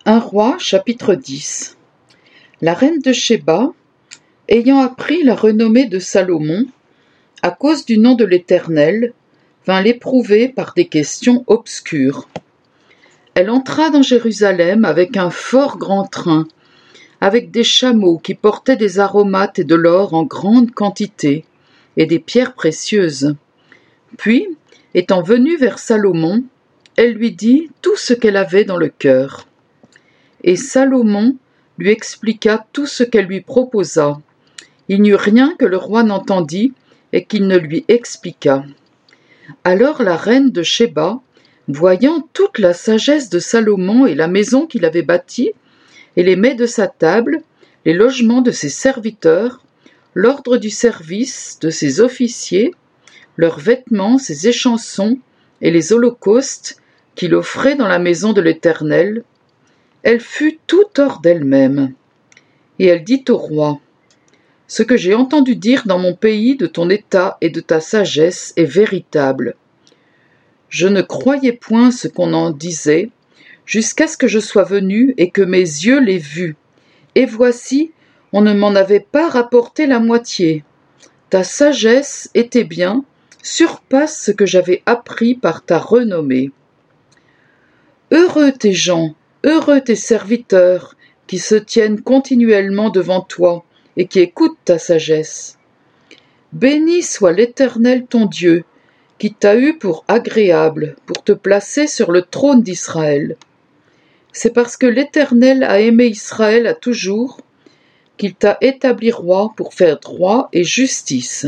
Un roi, chapitre 10. La reine de Shéba, ayant appris la renommée de Salomon, à cause du nom de l'Éternel, vint l'éprouver par des questions obscures. Elle entra dans Jérusalem avec un fort grand train, avec des chameaux qui portaient des aromates et de l'or en grande quantité, et des pierres précieuses. Puis, étant venue vers Salomon, elle lui dit tout ce qu'elle avait dans le cœur. Et Salomon lui expliqua tout ce qu'elle lui proposa. Il n'y eut rien que le roi n'entendît et qu'il ne lui expliquât. Alors la reine de Shéba, voyant toute la sagesse de Salomon et la maison qu'il avait bâtie, et les mets de sa table, les logements de ses serviteurs, l'ordre du service de ses officiers, leurs vêtements, ses échansons et les holocaustes qu'il offrait dans la maison de l'Éternel, elle fut tout hors d'elle-même. Et elle dit au roi, « Ce que j'ai entendu dire dans mon pays de ton état et de ta sagesse est véritable. Je ne croyais point ce qu'on en disait, jusqu'à ce que je sois venu et que mes yeux l'aient vu. Et voici, on ne m'en avait pas rapporté la moitié. Ta sagesse était bien, surpasse ce que j'avais appris par ta renommée. Heureux tes gens, heureux tes serviteurs, qui se tiennent continuellement devant toi et qui écoutent ta sagesse. Béni soit l'Éternel ton Dieu, qui t'a eu pour agréable, pour te placer sur le trône d'Israël. C'est parce que l'Éternel a aimé Israël à toujours, qu'il t'a établi roi pour faire droit et justice.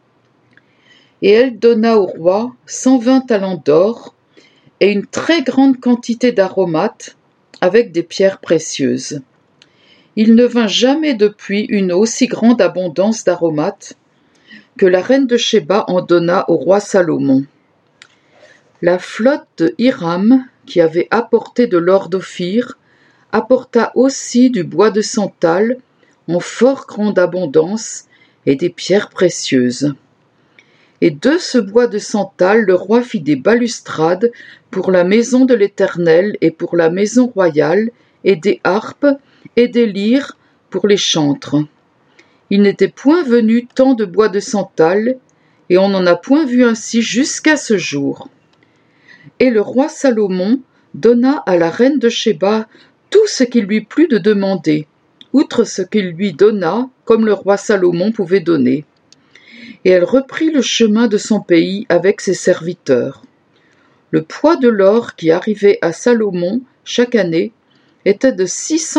Et elle donna au roi 120 talents d'or et une très grande quantité d'aromates avec des pierres précieuses. Il ne vint jamais depuis une aussi grande abondance d'aromates que la reine de Shéba en donna au roi Salomon. La flotte de Hiram, qui avait apporté de l'or d'Ophir, apporta aussi du bois de santal en fort grande abondance et des pierres précieuses. Et de ce bois de santal le roi fit des balustrades pour la maison de l'Éternel et pour la maison royale, et des harpes et des lyres pour les chantres. Il n'était point venu tant de bois de santal, et on n'en a point vu ainsi jusqu'à ce jour. Et le roi Salomon donna à la reine de Shéba tout ce qu'il lui plut de demander, outre ce qu'il lui donna, comme le roi Salomon pouvait donner. Et elle reprit le chemin de son pays avec ses serviteurs. Le poids de l'or qui arrivait à Salomon chaque année était de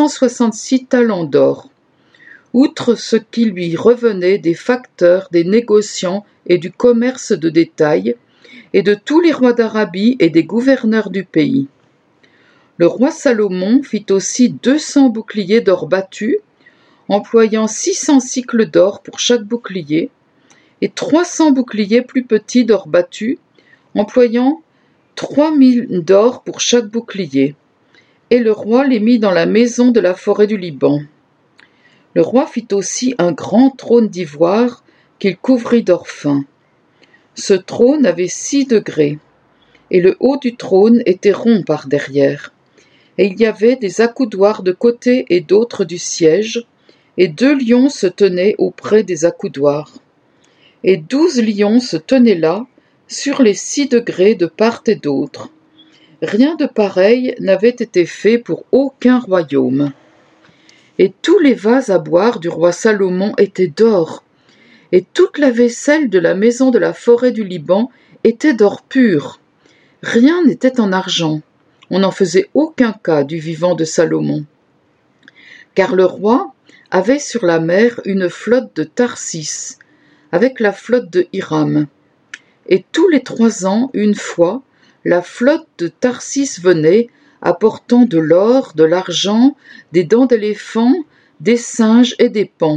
666 talents d'or, outre ce qui lui revenait des facteurs, des négociants et du commerce de détail, et de tous les rois d'Arabie et des gouverneurs du pays. Le roi Salomon fit aussi 200 boucliers d'or battu, employant 600 cycles d'or pour chaque bouclier, et 300 boucliers plus petits d'or battu, employant 3000 d'or pour chaque bouclier. Et le roi les mit dans la maison de la forêt du Liban. Le roi fit aussi un grand trône d'ivoire qu'il couvrit d'or fin. Ce trône avait 6 degrés, et le haut du trône était rond par derrière. Et il y avait des accoudoirs de côté et d'autre du siège, et 2 lions se tenaient auprès des accoudoirs. Et 12 lions se tenaient là, sur les 6 degrés de part et d'autre. Rien de pareil n'avait été fait pour aucun royaume. Et tous les vases à boire du roi Salomon étaient d'or, et toute la vaisselle de la maison de la forêt du Liban était d'or pur. Rien n'était en argent. On n'en faisait aucun cas du vivant de Salomon. Car le roi avait sur la mer une flotte de Tarsis, avec la flotte de Hiram. Et tous les 3 ans, une fois, la flotte de Tarsis venait, apportant de l'or, de l'argent, des dents d'éléphant, des singes et des paons.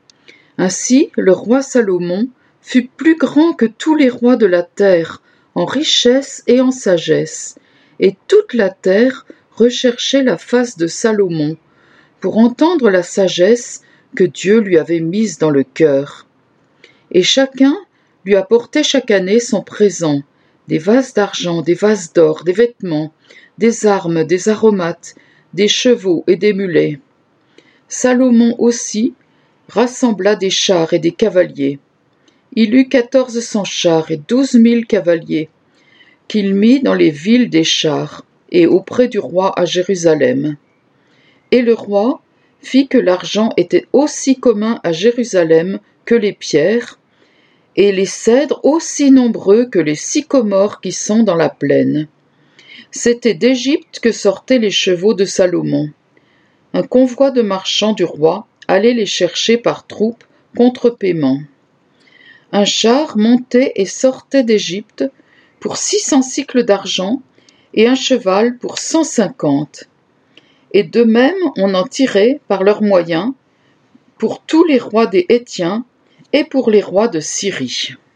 Ainsi, le roi Salomon fut plus grand que tous les rois de la terre, en richesse et en sagesse, et toute la terre recherchait la face de Salomon, pour entendre la sagesse que Dieu lui avait mise dans le cœur. Et chacun lui apportait chaque année son présent, des vases d'argent, des vases d'or, des vêtements, des armes, des aromates, des chevaux et des mulets. Salomon aussi rassembla des chars et des cavaliers. Il eut 1400 chars et 12 000 cavaliers, qu'il mit dans les villes des chars et auprès du roi à Jérusalem. Et le roi fit que l'argent était aussi commun à Jérusalem que les pierres, et les cèdres aussi nombreux que les sycomores qui sont dans la plaine. C'était d'Égypte que sortaient les chevaux de Salomon. Un convoi de marchands du roi allait les chercher par troupes contre paiement. Un char montait et sortait d'Égypte pour 600 cycles d'argent et un cheval pour 150. Et de même on en tirait par leurs moyens pour tous les rois des Hétiens et pour les rois de Syrie.